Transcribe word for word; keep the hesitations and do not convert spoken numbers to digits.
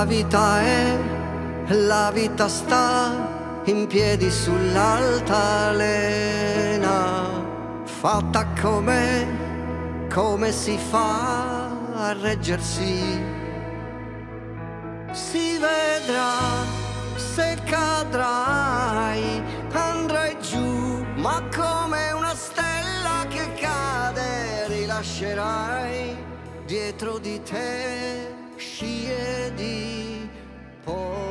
La vita è, la vita sta in piedi sull'altalena, fatta come, come si fa a reggersi. Si vedrà se cadrai, andrai giù, ma come una stella che cade, rilascerai dietro di te scie di polvere.